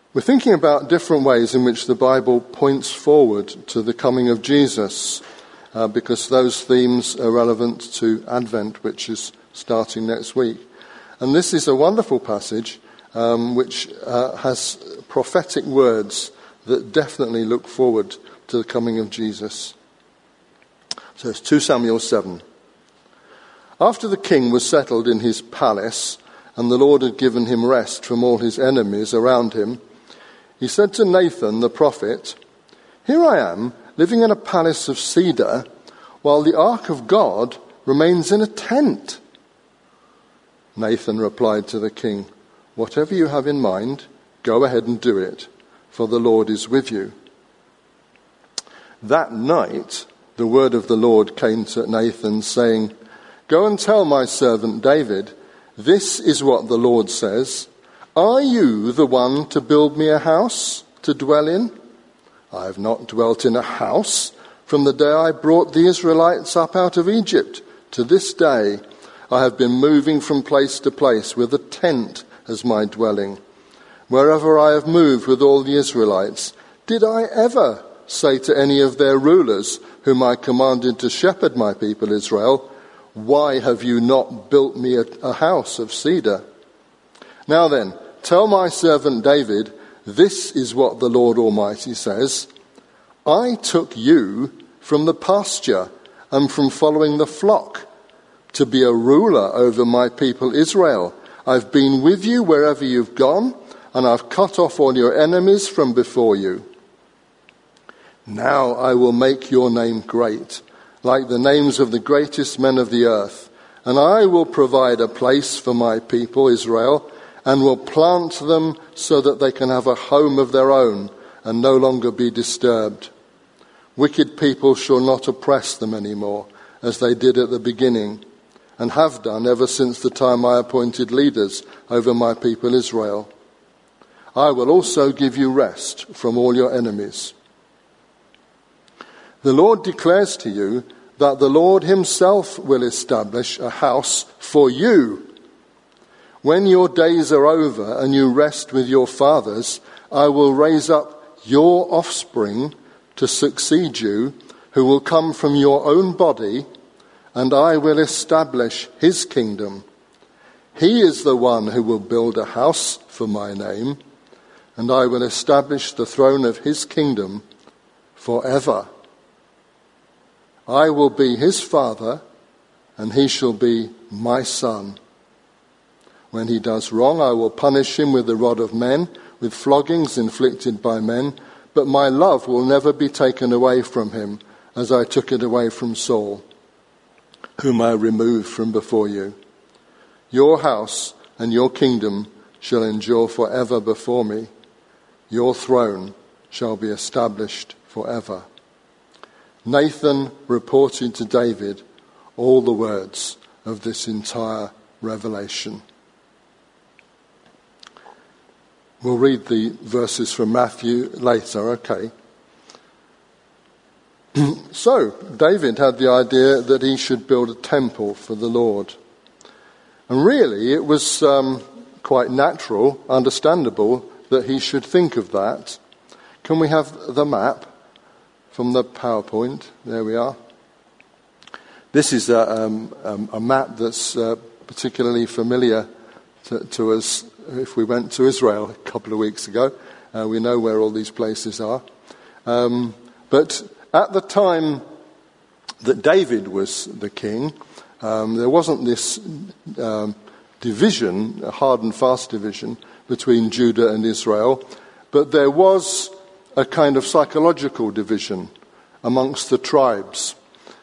We're thinking about different ways in which the Bible points forward to the coming of Jesus, because those themes are relevant to Advent, which is starting next week. And this is a wonderful passage which has prophetic words that definitely look forward to the coming of Jesus. So it's 2 Samuel 7. After the king was settled in his palace, and the Lord had given him rest from all his enemies around him, he said to Nathan the prophet, "Here I am, living in a palace of cedar, while the ark of God remains in a tent." Nathan replied to the king, "Whatever you have in mind, go ahead and do it, for the Lord is with you." That night, the word of the Lord came to Nathan, saying, "Go and tell my servant David, this is what the Lord says. Are you the one to build me a house to dwell in? I have not dwelt in a house from the day I brought the Israelites up out of Egypt. To this day I have been moving from place to place with a tent as my dwelling. Wherever I have moved with all the Israelites, did I ever say to any of their rulers, whom I commanded to shepherd my people Israel, 'Why have you not built me a house of cedar?' Now then, tell my servant David, this is what the Lord Almighty says. I took you from the pasture and from following the flock to be a ruler over my people Israel. I've been with you wherever you've gone, and I've cut off all your enemies from before you. Now I will make your name great, like the names of the greatest men of the earth, and I will provide a place for my people Israel, and will plant them so that they can have a home of their own and no longer be disturbed. Wicked people shall not oppress them anymore, as they did at the beginning, and have done ever since the time I appointed leaders over my people Israel. I will also give you rest from all your enemies. The Lord declares to you that the Lord himself will establish a house for you. When your days are over and you rest with your fathers, I will raise up your offspring to succeed you, who will come from your own body, and I will establish his kingdom. He is the one who will build a house for my name, and I will establish the throne of his kingdom forever. I will be his father, and he shall be my son. When he does wrong, I will punish him with the rod of men, with floggings inflicted by men, but my love will never be taken away from him, as I took it away from Saul, whom I removed from before you. Your house and your kingdom shall endure forever before me. Your throne shall be established forever." Nathan reported to David all the words of this entire revelation. We'll read the verses from Matthew later, okay. So, David had the idea that he should build a temple for the Lord. And really, it was quite natural, understandable, that he should think of that. Can we have the map from the PowerPoint? There we are. This is a map that's particularly familiar to us. If we went to Israel a couple of weeks ago, we know where all these places are. But at the time that David was the king, there wasn't this division, a hard and fast division, between Judah and Israel, but there was a kind of psychological division amongst the tribes.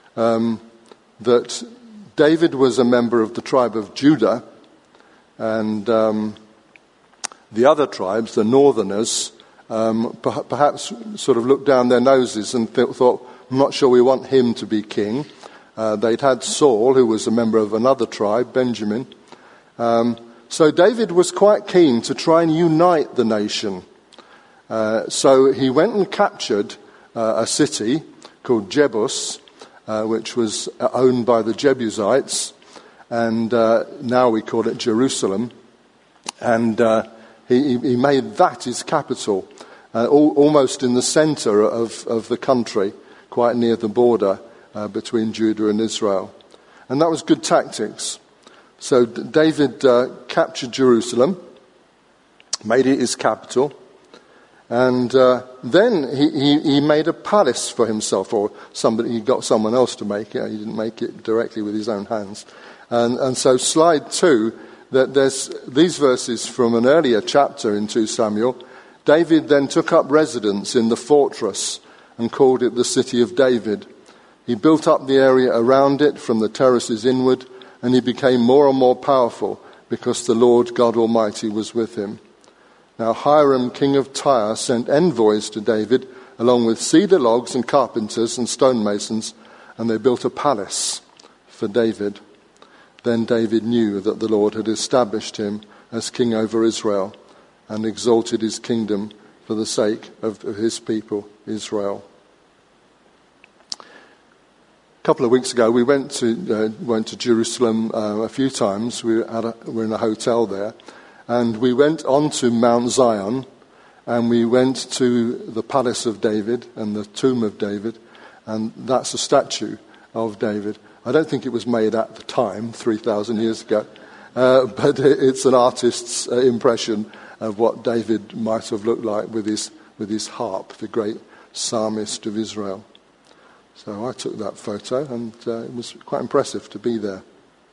That David was a member of the tribe of Judah, and the other tribes, the northerners, perhaps sort of looked down their noses and thought, I'm not sure we want him to be king. They'd had Saul, who was a member of another tribe, Benjamin. So David was quite keen to try and unite the nation. So he went and captured a city called Jebus, which was owned by the Jebusites, and now we call it Jerusalem. And he made that his capital, almost in the centre of the country, quite near the border between Judah and Israel. And that was good tactics. So David captured Jerusalem, made it his capital, and then he made a palace for himself, or he got someone else to make it. He didn't make it directly with his own hands. And so slide 2, that there's these verses from an earlier chapter in 2 Samuel. David then took up residence in the fortress and called it the City of David. He built up the area around it from the terraces inward, and he became more and more powerful because the Lord God Almighty was with him. Now Hiram, king of Tyre, sent envoys to David, along with cedar logs and carpenters and stonemasons, and they built a palace for David. Then David knew that the Lord had established him as king over Israel and exalted his kingdom for the sake of his people, Israel. A couple of weeks ago, we went to Jerusalem a few times. We were in a hotel there, and we went on to Mount Zion, and we went to the Palace of David and the Tomb of David, and that's a statue of David. I don't think it was made at the time, 3,000 years ago, but it's an artist's impression of what David might have looked like with his harp, the great psalmist of Israel. So I took that photo, and it was quite impressive to be there.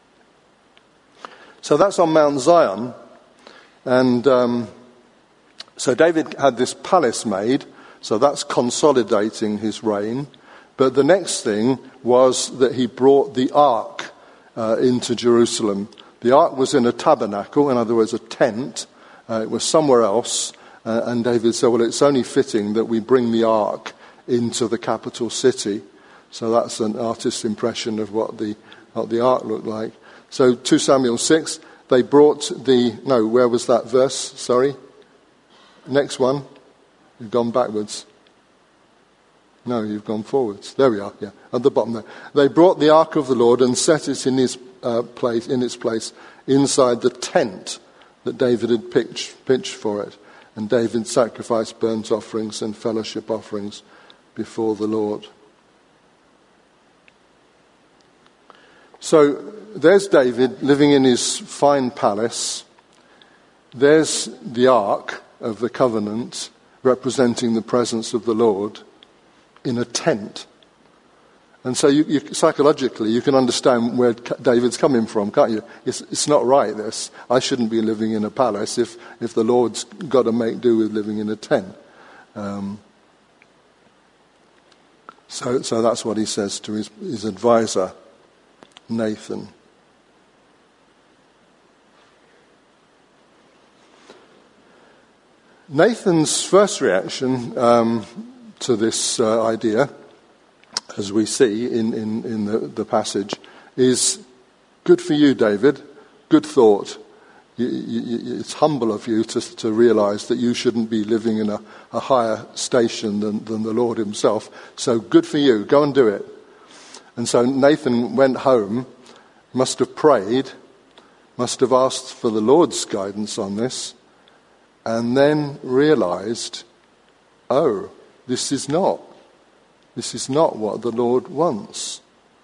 So that's on Mount Zion, and so David had this palace made, so that's consolidating his reign. But the next thing was that he brought the ark into Jerusalem. The ark was in a tabernacle, in other words, a tent. It was somewhere else. And David said, well, it's only fitting that we bring the ark into the capital city. So that's an artist's impression of what the ark looked like. So 2 Samuel 6, they brought where was that verse? Sorry. Next one. You've gone backwards. No, you've gone forwards. There we are, yeah, at the bottom there. They brought the ark of the Lord and set it in its place inside the tent that David had pitched for it. And David sacrificed burnt offerings and fellowship offerings before the Lord. So there's David living in his fine palace. There's the ark of the covenant representing the presence of the Lord in a tent. And so you psychologically, you can understand where David's coming from, can't you? It's not right, this. I shouldn't be living in a palace if the Lord's got to make do with living in a tent. So that's what he says to his advisor, Nathan. Nathan's first reaction to this idea, as we see in the passage, is good for you, David. Good thought. It's humble of you to realise that you shouldn't be living in a higher station than the Lord himself. So good for you. Go and do it. And so Nathan went home, must have prayed, must have asked for the Lord's guidance on this, and then realised, oh, this is not what the Lord wants.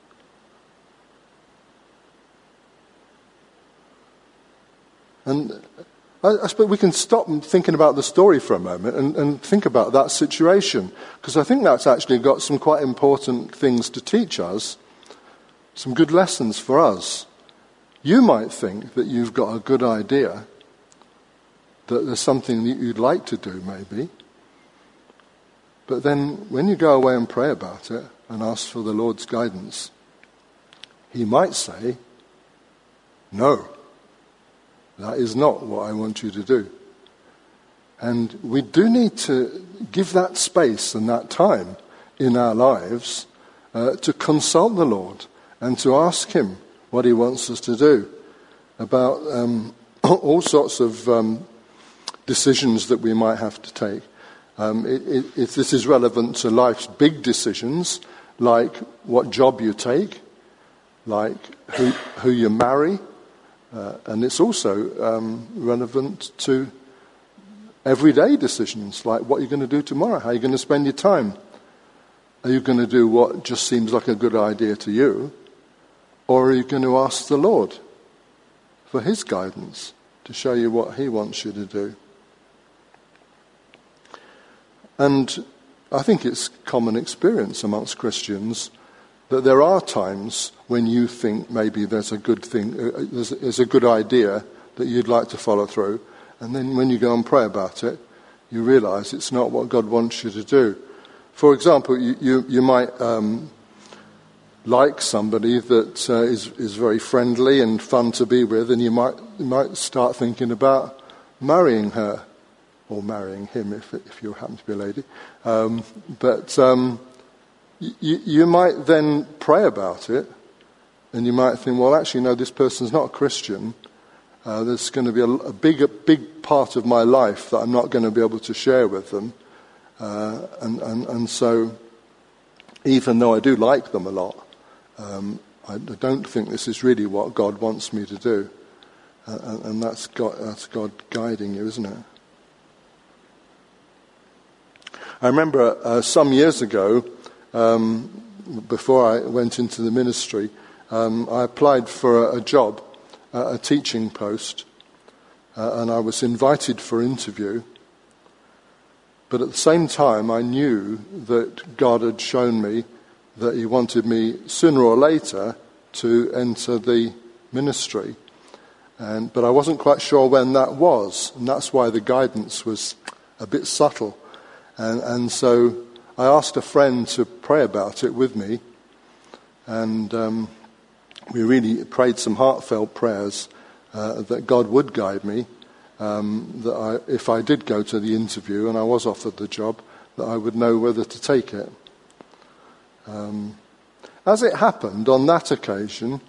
And I suppose we can stop thinking about the story for a moment and think about that situation, because I think that's actually got some quite important things to teach us, some good lessons for us. You might think that you've got a good idea, that there's something that you'd like to do maybe, but then when you go away and pray about it and ask for the Lord's guidance, he might say, no, that is not what I want you to do. And we do need to give that space and that time in our lives to consult the Lord and to ask him what he wants us to do about all sorts of decisions that we might have to take. If this is relevant to life's big decisions, like what job you take, like who you marry, and it's also relevant to everyday decisions, like what you're going to do tomorrow, how you're going to spend your time. Are you going to do what just seems like a good idea to you? Or are you going to ask the Lord for his guidance to show you what he wants you to do? And I think it's common experience amongst Christians that there are times when you think maybe there's a good thing, there's a good idea that you'd like to follow through, and then when you go and pray about it, you realise it's not what God wants you to do. For example, you might like somebody that is very friendly and fun to be with, and you might start thinking about marrying her, or marrying him if you happen to be a lady. You might then pray about it, and you might think, well, actually, no, this person's not a Christian. There's going to be a big part of my life that I'm not going to be able to share with them. And so, even though I do like them a lot, I don't think this is really what God wants me to do. And that's God guiding you, isn't it? I remember some years ago, before I went into the ministry, I applied for a job, a teaching post, and I was invited for interview. But at the same time, I knew that God had shown me that he wanted me sooner or later to enter the ministry. But I wasn't quite sure when that was, and that's why the guidance was a bit subtle. And so I asked a friend to pray about it with me, and we really prayed some heartfelt prayers that God would guide me, that if I did go to the interview and I was offered the job, that I would know whether to take it. As it happened, on that occasion,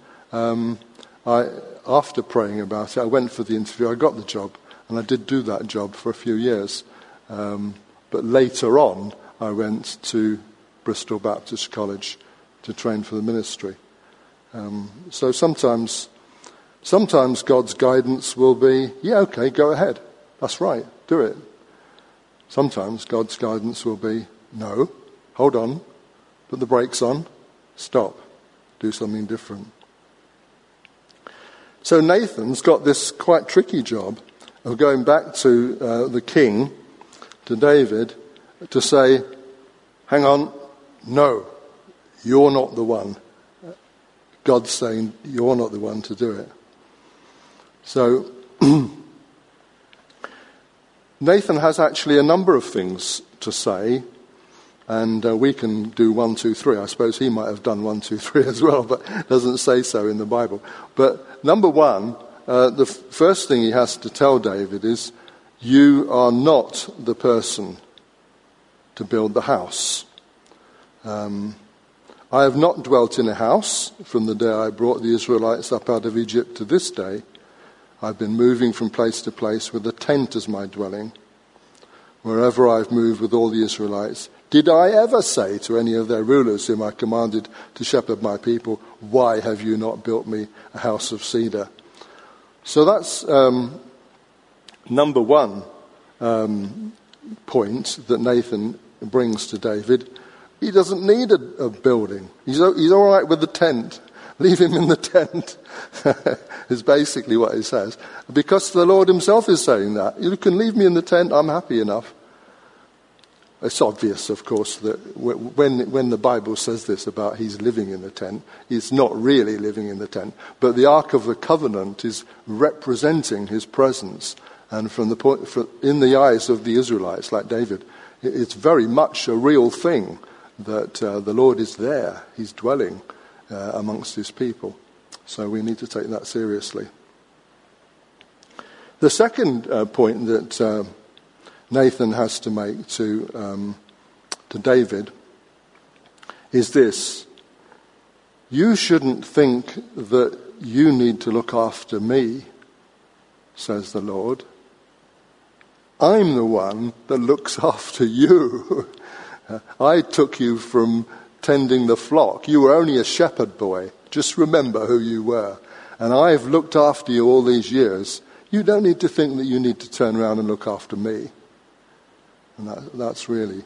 after praying about it, I went for the interview, I got the job, and I did do that job for a few years. But later on, I went to Bristol Baptist College to train for the ministry. So sometimes God's guidance will be, yeah, okay, go ahead. That's right, do it. Sometimes God's guidance will be, no, hold on, put the brakes on, stop, do something different. So Nathan's got this quite tricky job of going back to the king, to David, to say, hang on, no, you're not the one. God's saying, you're not the one to do it. So, Nathan has actually a number of things to say, and we can do 1, 2, 3. I suppose he might have done 1, 2, 3 as well, but it doesn't say so in the Bible. But number one, the first thing he has to tell David is, you are not the person to build the house. I have not dwelt in a house from the day I brought the Israelites up out of Egypt to this day. I've been moving from place to place with a tent as my dwelling. Wherever I've moved with all the Israelites, did I ever say to any of their rulers whom I commanded to shepherd my people, why have you not built me a house of cedar? So that's number one point that Nathan brings to David. He doesn't need a building. He's all right with the tent. Leave him in the tent, is basically what he says. Because the Lord himself is saying that. You can leave me in the tent, I'm happy enough. It's obvious, of course, that when the Bible says this about he's living in the tent, he's not really living in the tent. But the Ark of the Covenant is representing his presence. And in the eyes of the Israelites, like David, it's very much a real thing that the Lord is there. He's dwelling amongst his people. So we need to take that seriously. The second point that Nathan has to make to David is this. You shouldn't think that you need to look after me, says the Lord. I'm the one that looks after you. I took you from tending the flock. You were only a shepherd boy. Just remember who you were. And I've looked after you all these years. You don't need to think that you need to turn around and look after me. And that's really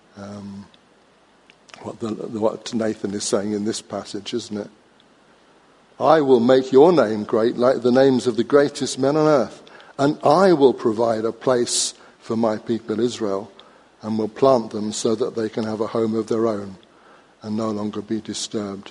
what Nathan is saying in this passage, isn't it? I will make your name great like the names of the greatest men on earth, and I will provide a place for my people Israel, and will plant them so that they can have a home of their own and no longer be disturbed,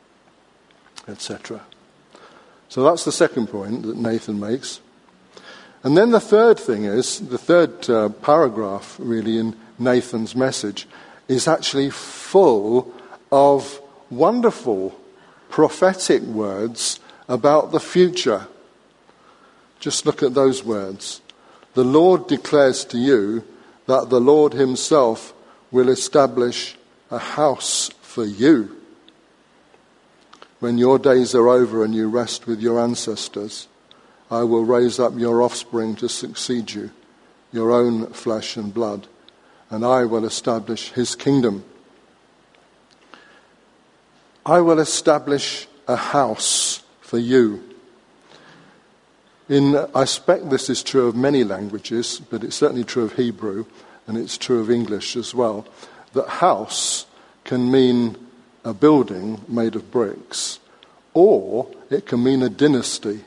etc. So that's the second point that Nathan makes. And then the third thing is, the third paragraph really in Nathan's message is actually full of wonderful prophetic words about the future. Just look at those words. The Lord declares to you that the Lord himself will establish a house for you. When your days are over and you rest with your ancestors, I will raise up your offspring to succeed you, your own flesh and blood, and I will establish his kingdom. I will establish a house for you. I expect this is true of many languages, but it's certainly true of Hebrew, and it's true of English as well, that house can mean a building made of bricks, or it can mean a dynasty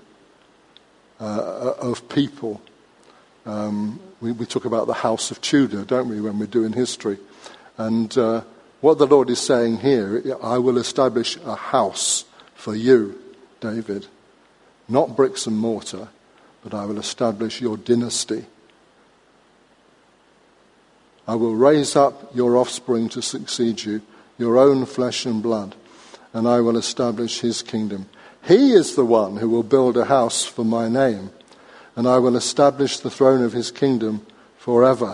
of people. We talk about the House of Tudor, don't we, when we're doing history? And what the Lord is saying here, I will establish a house for you, David. Not bricks and mortar, but I will establish your dynasty. I will raise up your offspring to succeed you, your own flesh and blood, and I will establish his kingdom. He is the one who will build a house for my name, and I will establish the throne of his kingdom forever.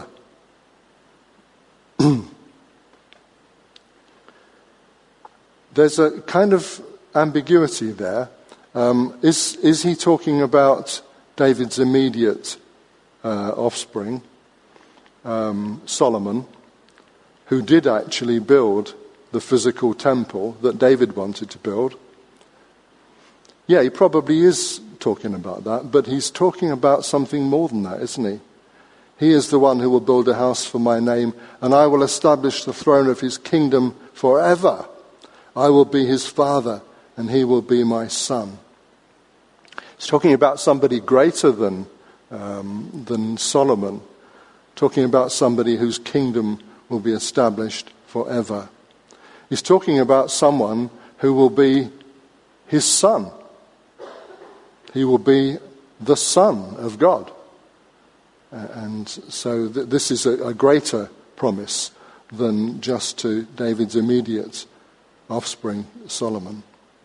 There's a kind of ambiguity there. Is he talking about David's immediate offspring, Solomon, who did actually build the physical temple that David wanted to build? Yeah, he probably is talking about that, but he's talking about something more than that, isn't he? He is the one who will build a house for my name, and I will establish the throne of his kingdom forever. I will be his father, and he will be my son. He's talking about somebody greater than Solomon, talking about somebody whose kingdom will be established forever. He's talking about someone who will be his son. He will be the Son of God. And so this is a greater promise than just to David's immediate offspring, Solomon.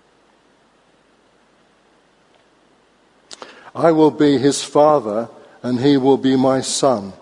I will be his father, and he will be my son.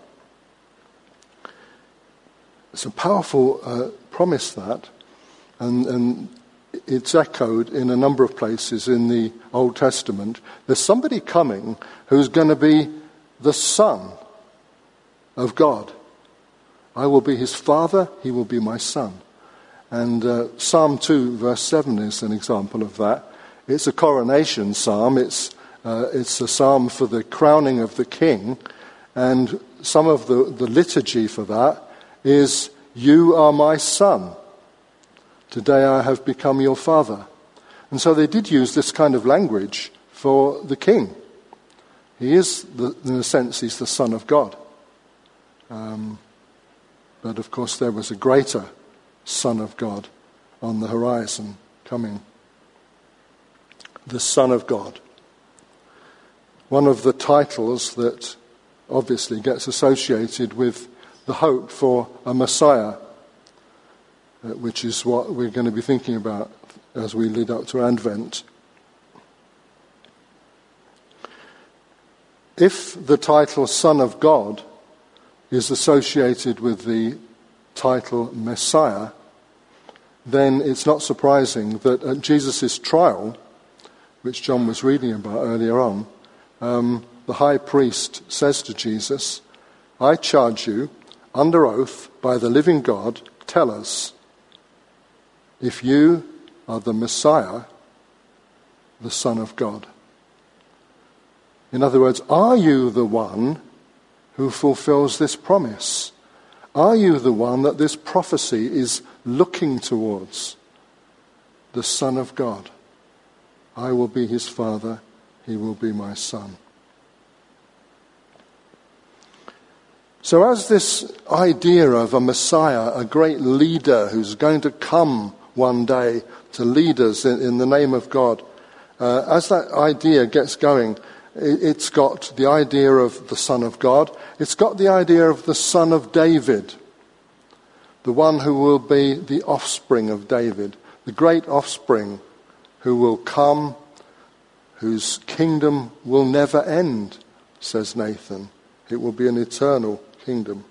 It's a powerful promise, that. And it's echoed in a number of places in the Old Testament. There's somebody coming who's going to be the Son of God. I will be his father, he will be my son. And Psalm 2, verse 7 is an example of that. It's a coronation psalm. It's a psalm for the crowning of the king. And some of the liturgy for that is, you are my son. Today I have become your father. And so they did use this kind of language for the king. He is, in a sense, he's the Son of God. But of course there was a greater Son of God on the horizon coming. The Son of God. One of the titles that obviously gets associated with the hope for a Messiah, which is what we're going to be thinking about as we lead up to Advent. If the title Son of God is associated with the title Messiah, then it's not surprising that at Jesus' trial, which John was reading about earlier on, the high priest says to Jesus, I charge you, under oath, by the living God, tell us, if you are the Messiah, the Son of God. In other words, are you the one who fulfills this promise Are you the one that this prophecy is looking towards? The Son of God. I will be his father, he will be my son. So as this idea of a Messiah, a great leader who's going to come one day to lead us in the name of God, as that idea gets going, it's got the idea of the Son of God. It's got the idea of the Son of David, the one who will be the offspring of David, the great offspring who will come, whose kingdom will never end, says Nathan. It will be an eternal kingdom.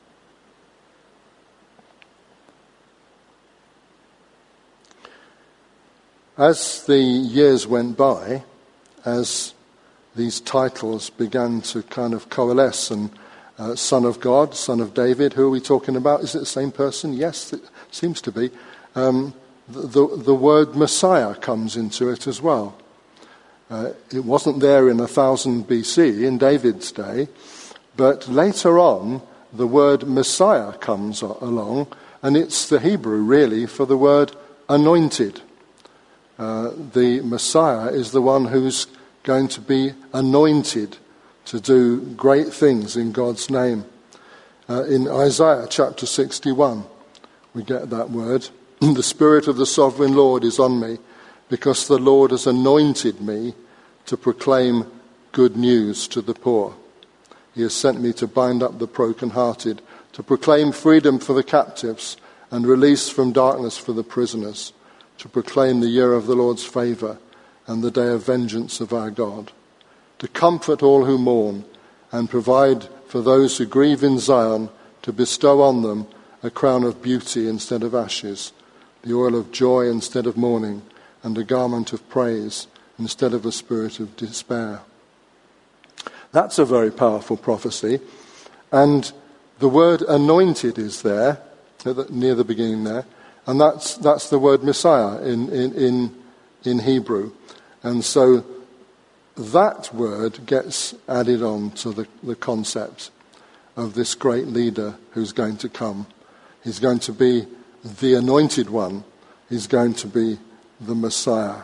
As the years went by, as these titles began to kind of coalesce, and Son of God, Son of David, who are we talking about? Is it the same person? Yes, it seems to be. The word Messiah comes into it as well. It wasn't there in 1000 BC, in David's day, but later on, the word Messiah comes along, and it's the Hebrew, really, for the word anointed. The Messiah is the one who's going to be anointed to do great things in God's name. In Isaiah chapter 61, we get that word. The Spirit of the Sovereign Lord is on me, because the Lord has anointed me to proclaim good news to the poor. He has sent me to bind up the brokenhearted, to proclaim freedom for the captives and release from darkness for the prisoners, to proclaim the year of the Lord's favour and the day of vengeance of our God, to comfort all who mourn and provide for those who grieve in Zion, to bestow on them a crown of beauty instead of ashes, the oil of joy instead of mourning, and a garment of praise instead of a spirit of despair. That's a very powerful prophecy. And the word anointed is there, near the beginning there, and that's the word Messiah in Hebrew. And so that word gets added on to the concept of this great leader who's going to come. He's going to be the anointed one. He's going to be the Messiah.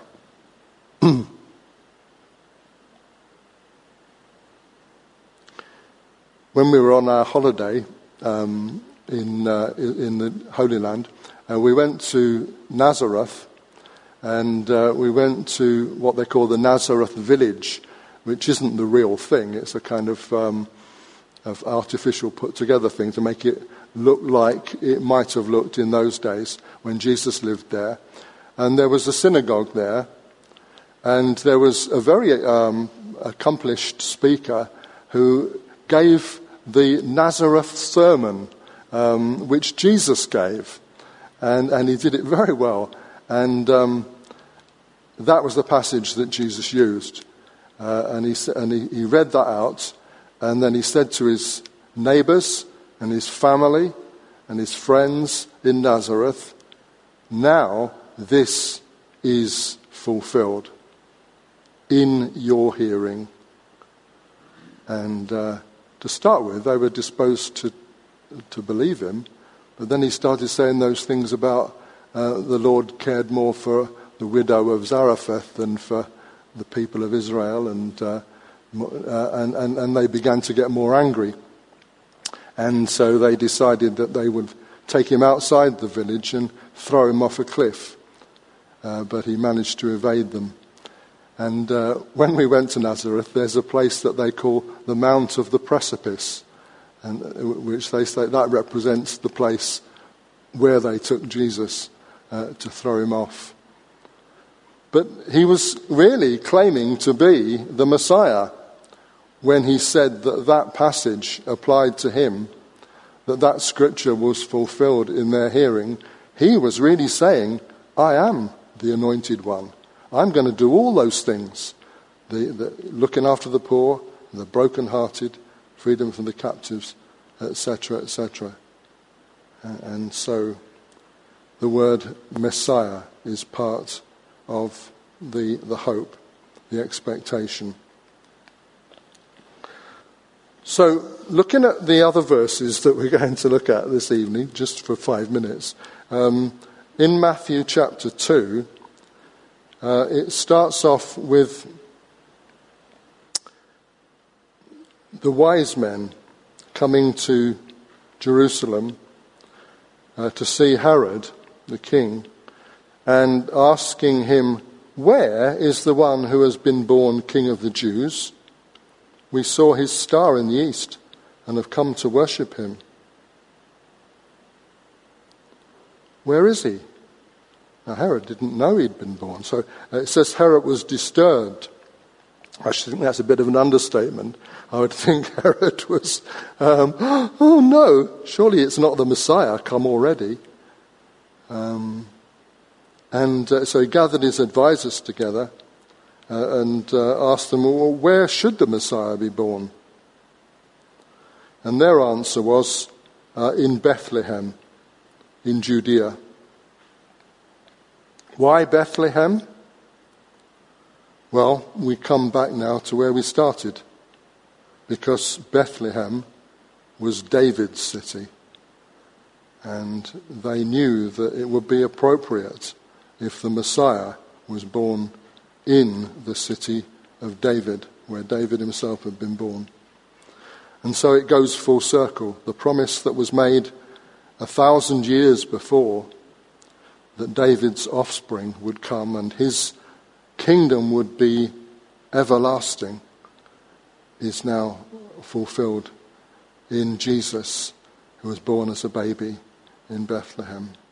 When we were on our holiday in the Holy Land, we went to Nazareth, and we went to what they call the Nazareth village, which isn't the real thing. It's a kind of artificial put-together thing to make it look like it might have looked in those days when Jesus lived there. And there was a synagogue there, and there was a very accomplished speaker who gave the Nazareth sermon, which Jesus gave. And he did it very well. And that was the passage that Jesus used. And he read that out, and then he said to his neighbours and his family and his friends in Nazareth, now this is fulfilled in your hearing. And to start with, they were disposed to believe him, but then he started saying those things about the Lord cared more for the widow of Zarephath than for the people of Israel, and they began to get more angry. And so they decided that they would take him outside the village and throw him off a cliff. But he managed to evade them. And when we went to Nazareth, there's a place that they call the Mount of the Precipice, and which they say that represents the place where they took Jesus to throw him off. But he was really claiming to be the Messiah when he said that passage applied to him, that scripture was fulfilled in their hearing. He was really saying, I am the anointed one. I'm going to do all those things, the looking after the poor, the brokenhearted, freedom from the captives, etc., etc. And so the word Messiah is part of the hope, the expectation. So, looking at the other verses that we're going to look at this evening, just for 5 minutes, in Matthew chapter 2, it starts off with the wise men coming to Jerusalem to see Herod, the king, and asking him, "Where is the one who has been born King of the Jews? We saw his star in the east and have come to worship him." Where is he? Now, Herod didn't know he'd been born. So it says Herod was disturbed. I should think that's a bit of an understatement. I would think Herod was, oh no, surely it's not the Messiah come already. So he gathered his advisors together and asked them, well, where should the Messiah be born? And their answer was, in Bethlehem, in Judea. Why Bethlehem? Well, we come back now to where we started, because Bethlehem was David's city, and they knew that it would be appropriate if the Messiah was born in the city of David, where David himself had been born. And so it goes full circle. The promise that was made 1,000 years before, that David's offspring would come and his kingdom would be everlasting, is now fulfilled in Jesus, who was born as a baby in Bethlehem.